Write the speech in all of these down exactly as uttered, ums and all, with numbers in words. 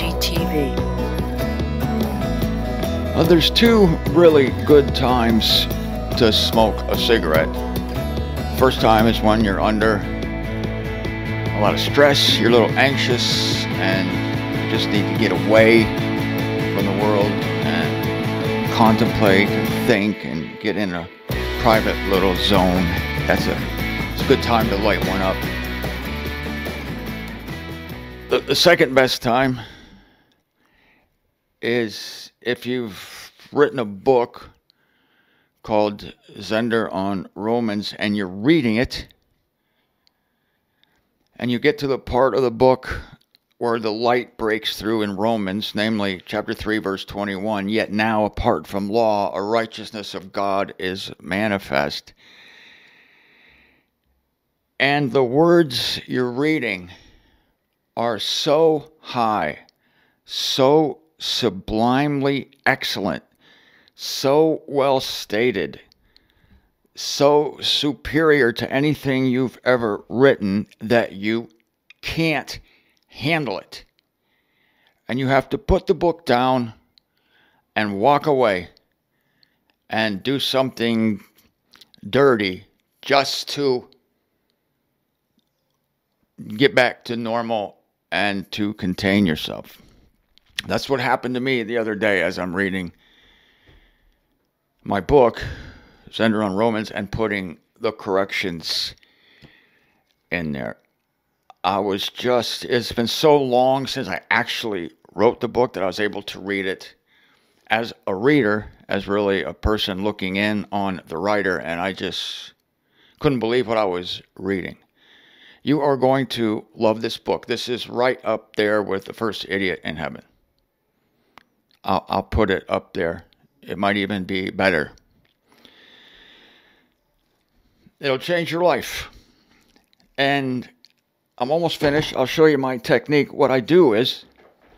G T V. Uh, there's two really good times to smoke a cigarette. First time is when you're under a lot of stress, you're a little anxious, and you just need to get away from the world and contemplate and think and get in a private little zone. That's a, it's a good time to light one up. The, the second best time is if you've written a book called Zender on Romans and you're reading it and you get to the part of the book where the light breaks through in Romans, namely chapter three, verse twenty-one, yet now apart from law, a righteousness of God is manifest. And the words you're reading are so high, so sublimely excellent, so well stated, so superior to anything you've ever written that you can't handle it. And you have to put the book down and walk away and do something dirty just to get back to normal and to contain yourself. That's what happened to me the other day as I'm reading my book, Zender on Romans, and putting the corrections in there. I was just, it's been so long since I actually wrote the book that I was able to read it as a reader, as really a person looking in on the writer, and I just couldn't believe what I was reading. You are going to love this book. This is right up there with The First Idiot in Heaven. I'll, I'll put it up there. It might even be better. It'll change your life. And I'm almost finished. I'll show you my technique. What I do is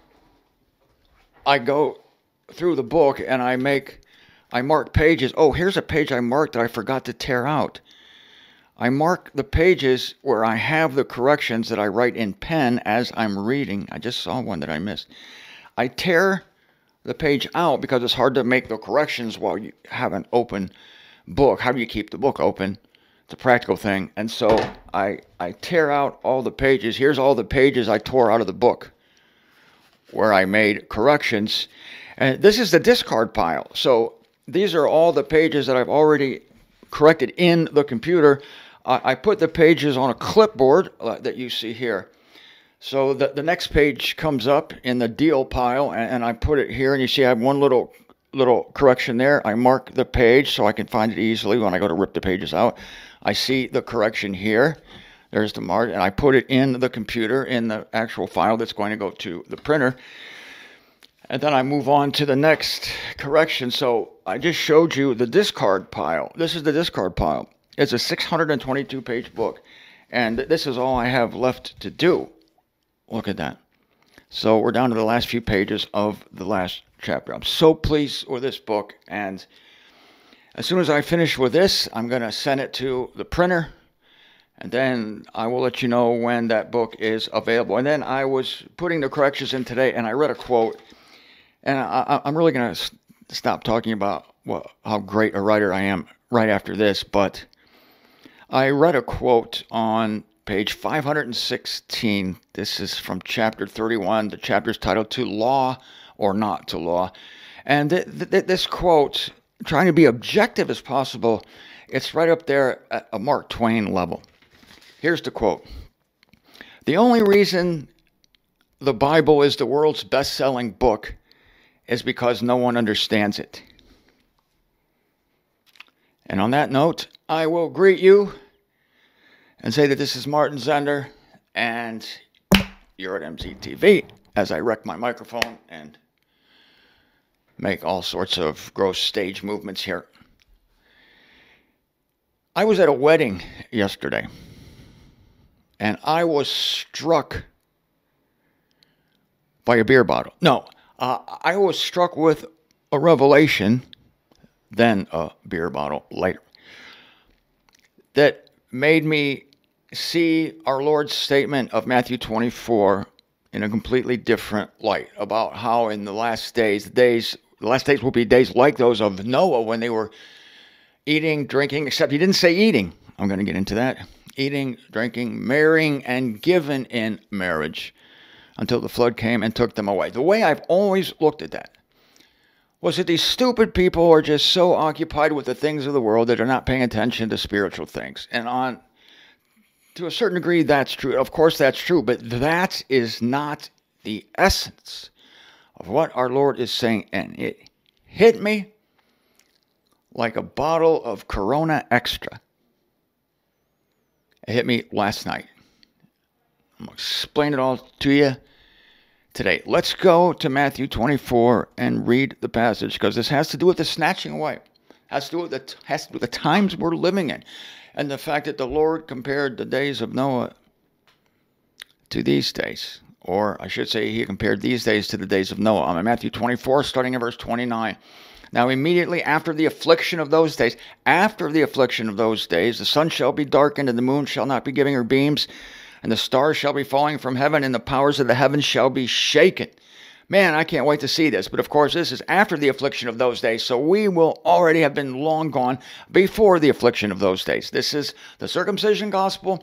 I go through the book and I make, I mark pages. Oh, here's a page I marked that I forgot to tear out. I mark the pages where I have the corrections that I write in pen as I'm reading. I just saw one that I missed. I tear the page out because it's hard to make the corrections while you have an open book. How do you keep the book open? It's a practical thing. And so I, I tear out all the pages. Here's all the pages I tore out of the book where I made corrections. And this is the discard pile. So these are all the pages that I've already corrected in the computer. I put the pages on a clipboard that you see here. So the, the next page comes up in the deal pile, and, and I put it here, and you see I have one little little correction there. I mark the page so I can find it easily when I go to rip the pages out. I see the correction here. There's the mark, and I put it in the computer in the actual file that's going to go to the printer. And then I move on to the next correction. So I just showed you the discard pile. This is the discard pile. It's a six hundred twenty-two page book, and this is all I have left to do. Look at that. So we're down to the last few pages of the last chapter. I'm so pleased with this book, and as soon as I finish with this, I'm going to send it to the printer, and then I will let you know when that book is available. And then I was putting the corrections in today, and I read a quote, and I, I'm really going to stop talking about what, how great a writer I am right after this, but I read a quote on page five hundred sixteen. This is from chapter thirty-one. The chapter is titled To Law or Not to Law. And th- th- this quote, trying to be objective as possible, it's right up there at a Mark Twain level. Here's the quote. The only reason the Bible is the world's best-selling book is because no one understands it. And on that note, I will greet you and say that this is Martin Zender, and you're at M Z T V, as I wreck my microphone and make all sorts of gross stage movements here. I was at a wedding yesterday, and I was struck by a beer bottle. No, uh, I was struck with a revelation, then a beer bottle later, that made me see our Lord's statement of Matthew twenty-four in a completely different light about how in the last days, the days, the last days will be days like those of Noah when they were eating, drinking, except he didn't say eating. I'm going to get into that. Eating, drinking, marrying, and given in marriage until the flood came and took them away. The way I've always looked at that was that these stupid people are just so occupied with the things of the world that are not paying attention to spiritual things. And on to a certain degree, that's true. Of course, that's true. But that is not the essence of what our Lord is saying. And it hit me like a bottle of Corona Extra. It hit me last night. I'm going to explain it all to you today. Let's go to Matthew twenty-four and read the passage, because this has to do with the snatching away. It has to do with the, has to do with the times we're living in, and the fact that the Lord compared the days of Noah to these days. Or I should say he compared these days to the days of Noah. I'm in Matthew twenty-four, starting in verse twenty-nine. Now immediately after the affliction of those days, after the affliction of those days, the sun shall be darkened, and the moon shall not be giving her beams, and the stars shall be falling from heaven, and the powers of the heavens shall be shaken. Man, I can't wait to see this. But of course, this is after the affliction of those days, so we will already have been long gone before the affliction of those days. This is the circumcision gospel.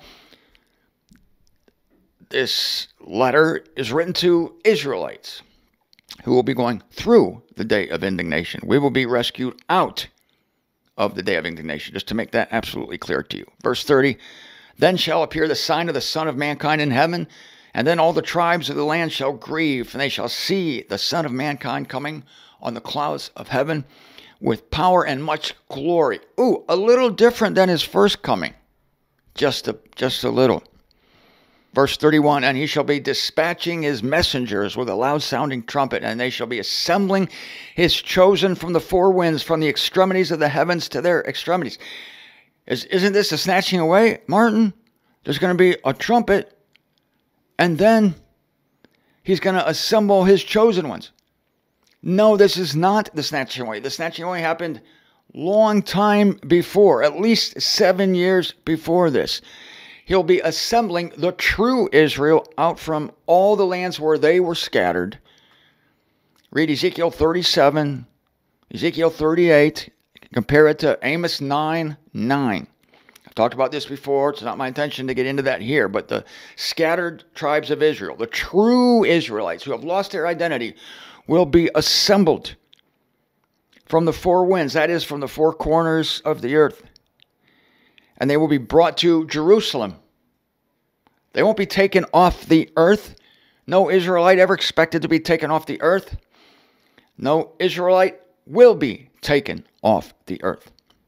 This letter is written to Israelites who will be going through the day of indignation. We will be rescued out of the day of indignation, just to make that absolutely clear to you. Verse thirty, then shall appear the sign of the Son of Mankind in heaven, and then all the tribes of the land shall grieve, and they shall see the Son of Mankind coming on the clouds of heaven with power and much glory. Ooh, a little different than his first coming. Just a, just a little. Verse thirty-one, and he shall be dispatching his messengers with a loud-sounding trumpet, and they shall be assembling his chosen from the four winds, from the extremities of the heavens to their extremities. Is, isn't this a snatching away, Martin? There's going to be a trumpet, and then he's going to assemble his chosen ones. No, this is not the snatching away. The snatching away happened long time before, at least seven years before this. He'll be assembling the true Israel out from all the lands where they were scattered. Read Ezekiel thirty-seven, Ezekiel thirty-eight, compare it to Amos nine nine. I've talked about this before. It's not my intention to get into that here, but the scattered tribes of Israel, the true Israelites who have lost their identity, will be assembled from the four winds, that is, from the four corners of the earth. And they will be brought to Jerusalem. They won't be taken off the earth. No Israelite ever expected to be taken off the earth. No Israelite will be taken off the earth.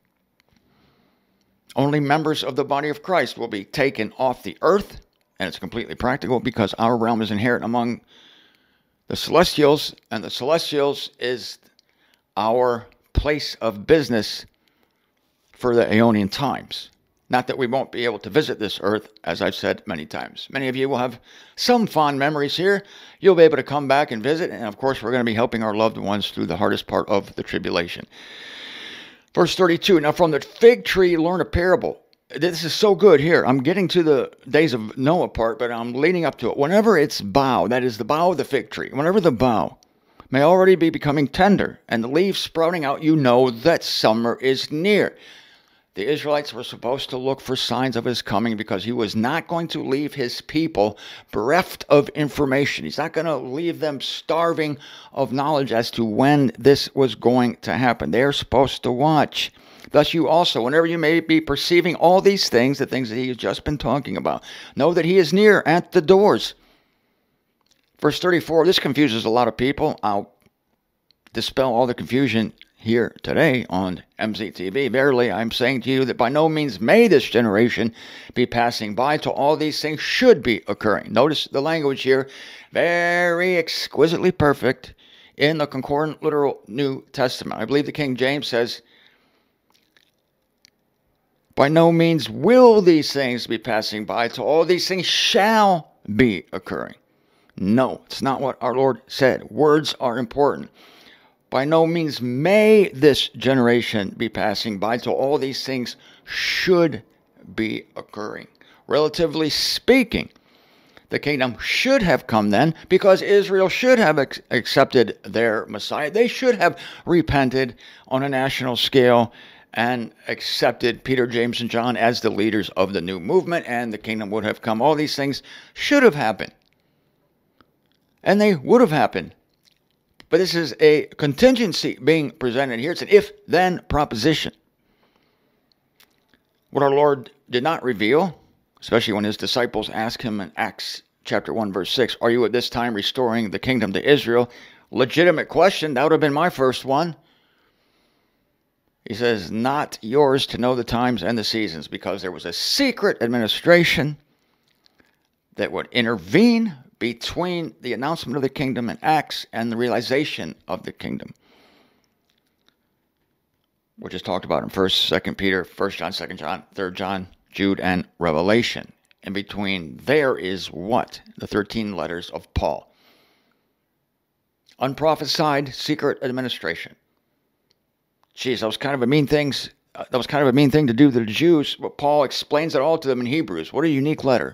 Only members of the body of Christ will be taken off the earth. And it's completely practical because our realm is inherent among the celestials. And the celestials is our place of business for the Aeonian times. Not that we won't be able to visit this earth, as I've said many times. Many of you will have some fond memories here. You'll be able to come back and visit. And of course, we're going to be helping our loved ones through the hardest part of the tribulation. Verse thirty-two, now from the fig tree learn a parable. This is so good here. I'm getting to the days of Noah part, but I'm leading up to it. Whenever its bough, that is the bough of the fig tree, whenever the bough may already be becoming tender and the leaves sprouting out, you know that summer is near. The Israelites were supposed to look for signs of his coming because he was not going to leave his people bereft of information. He's not going to leave them starving of knowledge as to when this was going to happen. They are supposed to watch. Thus you also, whenever you may be perceiving all these things, the things that he has just been talking about, know that he is near at the doors. Verse thirty-four, this confuses a lot of people. I'll dispel all the confusion here today on M Z T V. Verily, I'm saying to you that by no means may this generation be passing by till all these things should be occurring. Notice the language here, very exquisitely perfect in the Concordant Literal New Testament. I believe the King James says, by no means will these things be passing by till all these things shall be occurring. No, it's not what our Lord said. Words are important. By no means may this generation be passing by till all these things should be occurring. Relatively speaking, The kingdom should have come then, because Israel should have ac- accepted their Messiah. They should have repented on a national scale and accepted Peter, James, and John as the leaders of the new movement, and the kingdom would have come. All these things should have happened. And they would have happened. But this is a contingency being presented here. It's an if-then proposition. What our Lord did not reveal, especially when his disciples asked him in Acts chapter one, verse six, are you at this time restoring the kingdom to Israel? Legitimate question. That would have been my first one. He says, not yours to know the times and the seasons, because there was a secret administration that would intervene between the announcement of the kingdom in Acts and the realization of the kingdom, which is talked about in First, Second Peter, First John, Second John, Third John, Jude, and Revelation. And between there is what? The thirteen letters of Paul. Unprophesied secret administration. Geez, that was kind of a mean thing. That was kind of a mean thing to do to the Jews. But Paul explains it all to them in Hebrews. What a unique letter.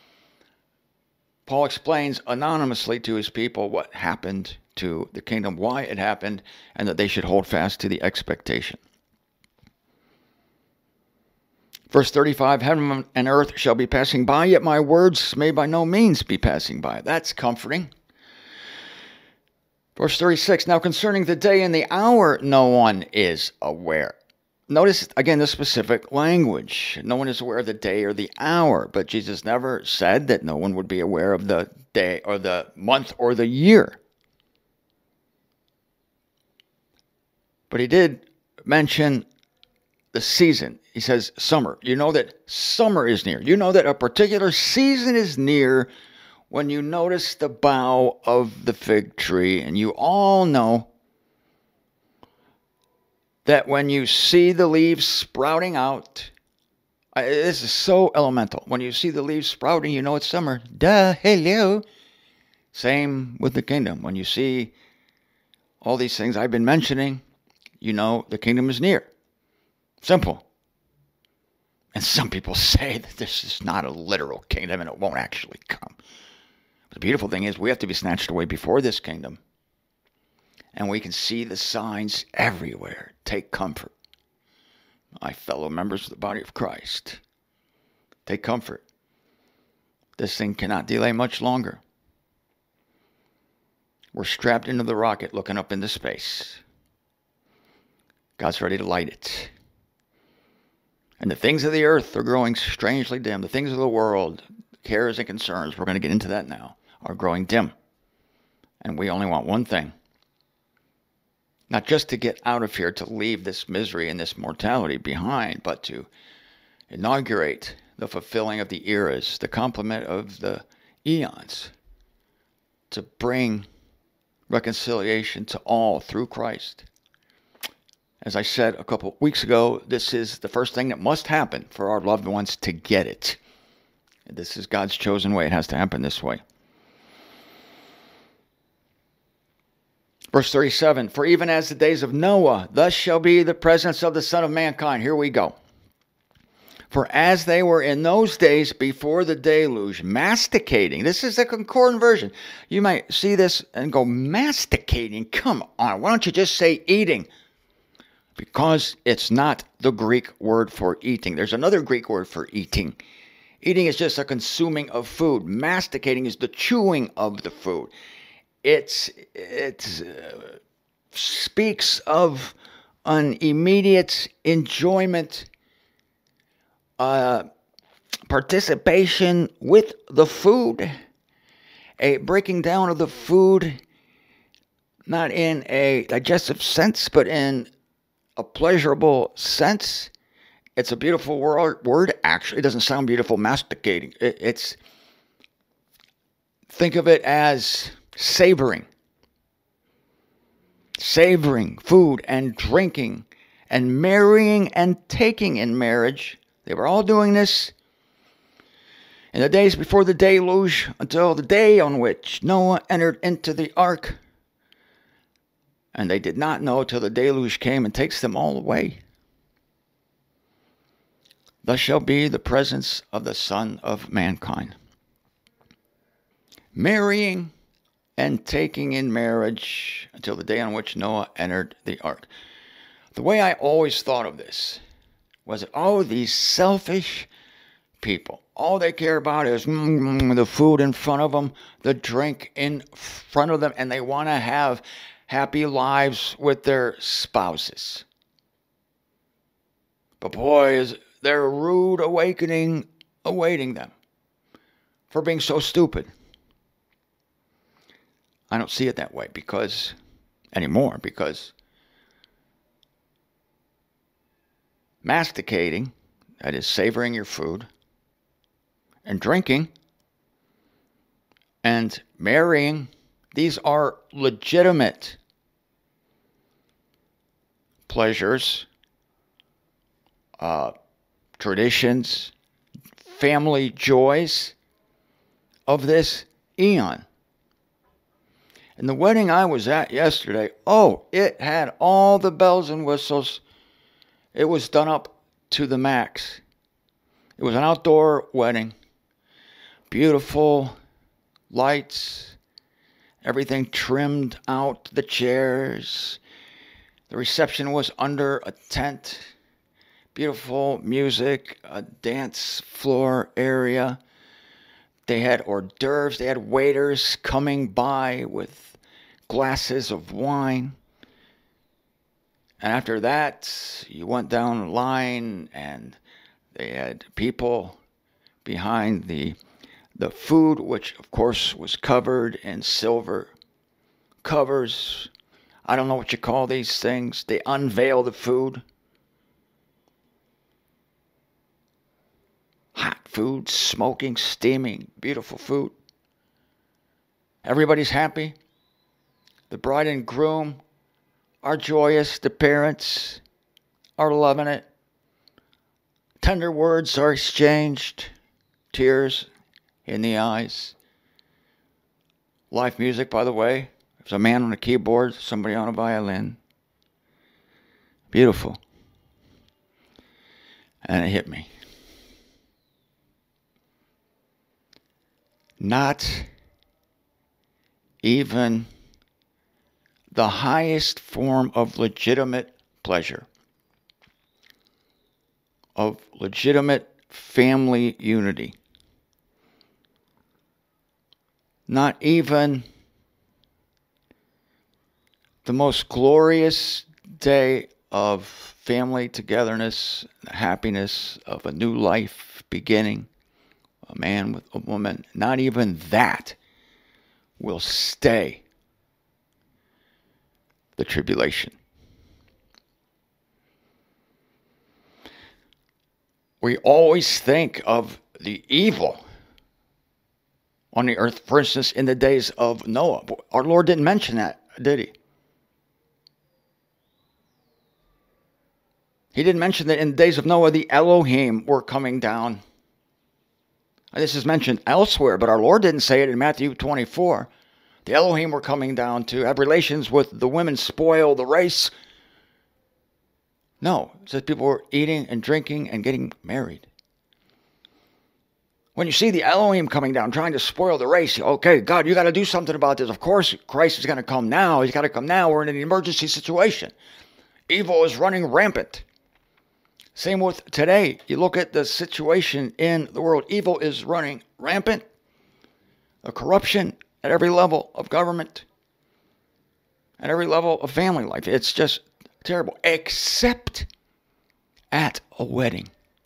Paul explains anonymously to his people what happened to the kingdom, why it happened, and that they should hold fast to the expectation. Verse thirty-five, heaven and earth shall be passing by, yet my words may by no means be passing by. That's comforting. Verse thirty-six, now concerning the day and the hour, no one is aware. Notice, again, the specific language. No one is aware of the day or the hour, but Jesus never said that no one would be aware of the day or the month or the year. But he did mention the season. He says summer. You know that summer is near. You know that a particular season is near when you notice the bough of the fig tree, and you all know that when you see the leaves sprouting out, this is so elemental. When you see the leaves sprouting, you know it's summer. Duh, hello. Same with the kingdom. When you see all these things I've been mentioning, you know the kingdom is near. Simple. And some people say that this is not a literal kingdom and it won't actually come. But the beautiful thing is we have to be snatched away before this kingdom. And we can see the signs everywhere. Take comfort, my fellow members of the body of Christ. Take comfort. This thing cannot delay much longer. We're strapped into the rocket looking up into space. God's ready to light it. And the things of the earth are growing strangely dim. The things of the world, cares and concerns, we're going to get into that now, are growing dim. And we only want one thing. Not just to get out of here, to leave this misery and this mortality behind, but to inaugurate the fulfilling of the eras, the complement of the eons, to bring reconciliation to all through Christ. As I said a couple weeks ago, this is the first thing that must happen for our loved ones to get it. This is God's chosen way. It has to happen this way. Verse thirty-seven, for even as the days of Noah, thus shall be the presence of the Son of Mankind. Here we go. For as they were in those days before the deluge, masticating. This is the concordant version. You might see this and go, masticating? Come on, why don't you just say eating? Because it's not the Greek word for eating. There's another Greek word for eating. Eating is just a consuming of food. Masticating is the chewing of the food. It's, it uh, speaks of an immediate enjoyment, uh, participation with the food, a breaking down of the food, not in a digestive sense, but in a pleasurable sense. It's a beautiful word. word. Actually, it doesn't sound beautiful, masticating. It, it's, think of it as savoring. Savoring food and drinking and marrying and taking in marriage. They were all doing this in the days before the deluge, until the day on which Noah entered into the ark. And they did not know till the deluge came and takes them all away. Thus shall be the presence of the Son of Mankind. marrying and taking in marriage until the day on which Noah entered the ark. The way I always thought of this was, oh, these selfish people. All they care about is mm, the food in front of them, the drink in front of them, and they want to have happy lives with their spouses. But boy, is there a rude awakening awaiting them for being so stupid. I don't see it that way because anymore, because masticating, that is savoring your food, and drinking, and marrying, these are legitimate pleasures, uh, traditions, family joys of this eon. And the wedding I was at yesterday, oh, it had all the bells and whistles. It was done up to the max. It was an outdoor wedding. Beautiful lights, everything trimmed out, the chairs. The reception was under a tent. Beautiful music, a dance floor area. They had hors d'oeuvres. They had waiters coming by with glasses of wine. And after that, you went down the line and they had people behind the the food, which of course was covered in silver covers. I don't know what you call these things. They unveil the food. Hot food, smoking, steaming, beautiful food. Everybody's happy. The bride and groom are joyous. The parents are loving it. Tender words are exchanged. Tears in the eyes. Live music, by the way. There's a man on a keyboard, somebody on a violin. Beautiful. And it hit me. Not even the highest form of legitimate pleasure, of legitimate family unity, not even the most glorious day of family togetherness, the happiness of a new life beginning, a man with a woman, not even that will stay the tribulation. We always think of the evil on the earth, for instance, in the days of Noah. Our Lord didn't mention that, did he? He didn't mention that in the days of Noah, the Elohim were coming down. This is mentioned elsewhere, but our Lord didn't say it in Matthew twenty-four. The Elohim were coming down to have relations with the women, spoil the race. No, it says people were eating and drinking and getting married. When you see the Elohim coming down, trying to spoil the race, okay, God, you got to do something about this. Of course, Christ is going to come now. He's got to come now. We're in an emergency situation. Evil is running rampant. Same with today. You look at the situation in the world. Evil is running rampant. The corruption at every level of government, at every level of family life. It's just terrible. Except at a wedding.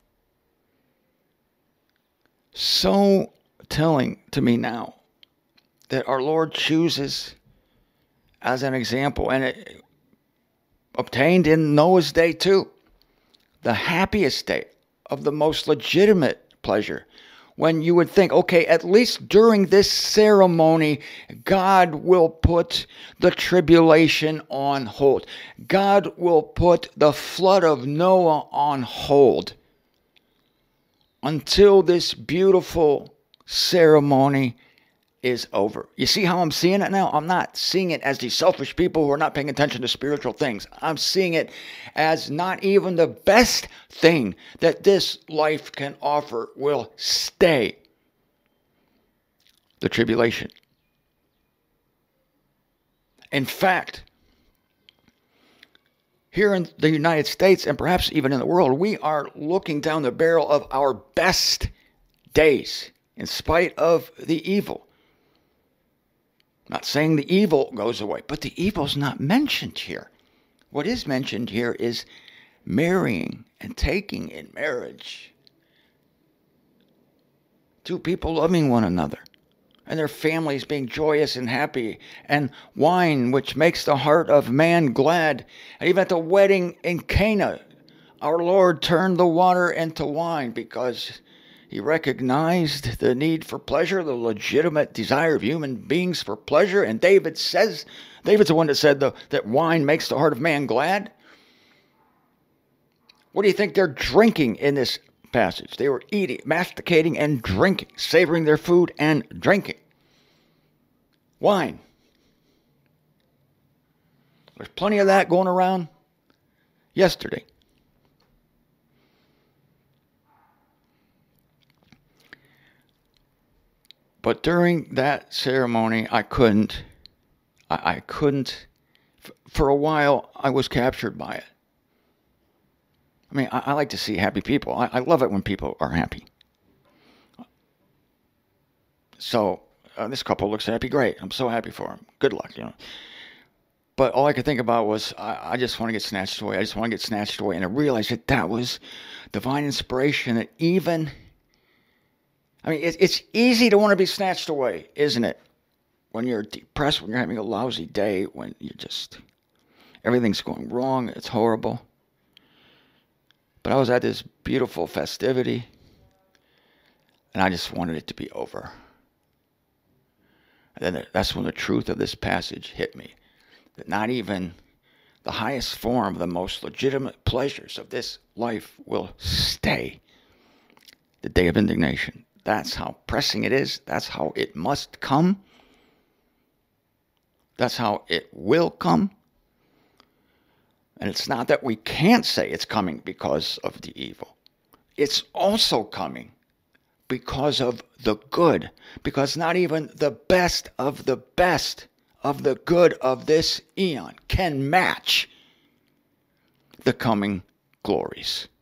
So telling to me now that our Lord chooses as an example, and it obtained in Noah's day too, the happiest day of the most legitimate pleasure, when you would think, okay, at least during this ceremony, God will put the tribulation on hold. God will put the flood of Noah on hold until this beautiful ceremony is over. You see how I'm seeing it now? I'm not seeing it as these selfish people who are not paying attention to spiritual things. I'm seeing it as not even the best thing that this life can offer will stay. The tribulation. In fact, here in the United States and perhaps even in the world, we are looking down the barrel of our best days in spite of the evil. Not saying the evil goes away, but the evil's not mentioned here. What is mentioned here is marrying and taking in marriage. Two people loving one another, and their families being joyous and happy, and wine which makes the heart of man glad. And even at the wedding in Cana, our Lord turned the water into wine because he recognized the need for pleasure, the legitimate desire of human beings for pleasure. And David says, David's the one that said the, that wine makes the heart of man glad. What do you think they're drinking in this passage? They were eating, masticating, and drinking, savoring their food and drinking wine. There's plenty of that going around yesterday. But during that ceremony, I couldn't, I, I couldn't, f- for a while, I was captured by it. I mean, I, I like to see happy people. I, I love it when people are happy. So, uh, this couple looks happy. Great. I'm so happy for them. Good luck, you know. But all I could think about was, I, I just want to get snatched away. I just want to get snatched away. And I realized that that was divine inspiration, that even, I mean, it, it's easy to want to be snatched away, isn't it? When you're depressed, when you're having a lousy day, when you just, everything's going wrong, it's horrible. But I was at this beautiful festivity, and I just wanted it to be over. And then that's when the truth of this passage hit me. That not even the highest form, the most legitimate pleasures of this life will stay. The day of indignation. That's how pressing it is. That's how it must come. That's how it will come. And it's not that we can't say it's coming because of the evil. It's also coming because of the good. Because not even the best of the best of the good of this eon can match the coming glories.